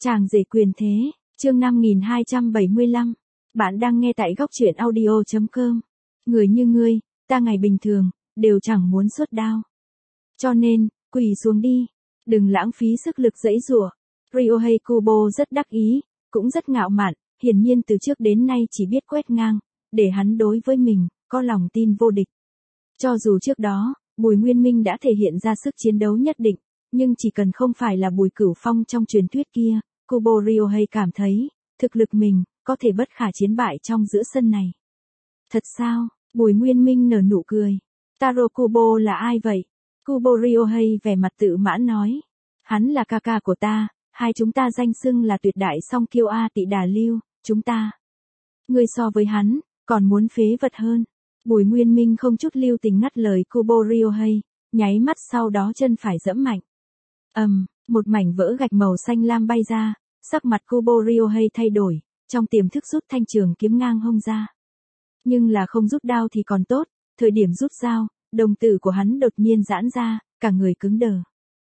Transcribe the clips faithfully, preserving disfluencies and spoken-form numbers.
Chàng rể quyền thế, chương năm nghìn hai trăm bảy mươi lăm. Bạn đang nghe tại góc truyện audio chấm com. Người như ngươi, ta ngày bình thường, đều chẳng muốn xuất đao. Cho nên, quỳ xuống đi. Đừng lãng phí sức lực giãy giụa. Ryohei Kubo rất đắc ý, cũng rất ngạo mạn, hiển nhiên từ trước đến nay chỉ biết quét ngang, để hắn đối với mình, có lòng tin vô địch. Cho dù trước đó, Bùi Nguyên Minh đã thể hiện ra sức chiến đấu nhất định, nhưng chỉ cần không phải là Bùi Cửu Phong trong truyền thuyết kia, Kubo Ryohei cảm thấy, thực lực mình, có thể bất khả chiến bại trong giữa sân này. Thật sao? Bùi Nguyên Minh nở nụ cười. Taro Kubo là ai vậy? Kubo Ryohei vẻ mặt tự mãn nói. Hắn là ca ca của ta, hai chúng ta danh xưng là tuyệt đại song kiêu A Tị Đà Lưu, chúng ta. Ngươi so với hắn, còn muốn phế vật hơn. Bùi Nguyên Minh không chút lưu tình ngắt lời Kubo Ryohei, nháy mắt sau đó chân phải giẫm mạnh. Ầm, um, một mảnh vỡ gạch màu xanh lam bay ra, sắc mặt Kubo Ryohei thay đổi, trong tiềm thức rút thanh trường kiếm ngang hông ra. Nhưng là không rút đao thì còn tốt, thời điểm rút dao, đồng tử của hắn đột nhiên giãn ra, cả người cứng đờ.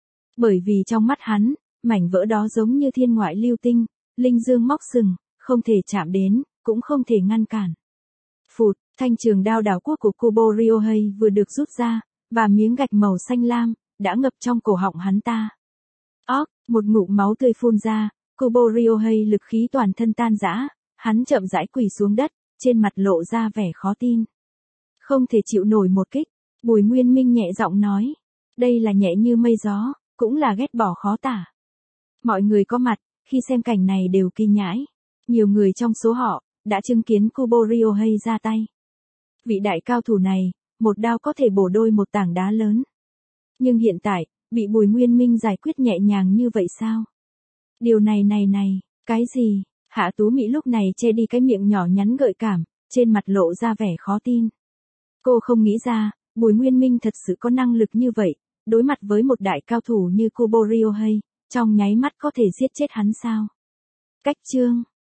Bởi vì trong mắt hắn, mảnh vỡ đó giống như thiên ngoại lưu tinh, linh dương móc sừng, không thể chạm đến, cũng không thể ngăn cản. Phụt, thanh trường đao đảo quốc của Kubo Ryohei vừa được rút ra, và miếng gạch màu xanh lam, đã ngập trong cổ họng hắn ta. Óc, một ngụm máu tươi phun ra, Kubo Ryohei lực khí toàn thân tan rã, hắn chậm rãi quỳ xuống đất, trên mặt lộ ra vẻ khó tin. Không thể chịu nổi một kích, Bùi Nguyên Minh nhẹ giọng nói. Đây là nhẹ như mây gió, cũng là ghét bỏ khó tả. Mọi người có mặt, khi xem cảnh này đều kinh nhãi. Nhiều người trong số họ, đã chứng kiến Kubo Ryohei ra tay. Vị đại cao thủ này, một đao có thể bổ đôi một tảng đá lớn. Nhưng hiện tại, bị Bùi Nguyên Minh giải quyết nhẹ nhàng như vậy sao? Điều này này này, cái gì? Hạ Tú Mỹ lúc này che đi cái miệng nhỏ nhắn gợi cảm, trên mặt lộ ra vẻ khó tin. Cô không nghĩ ra, Bùi Nguyên Minh thật sự có năng lực như vậy, đối mặt với một đại cao thủ như Kubo Ryohei, trong nháy mắt có thể giết chết hắn sao? Cách chương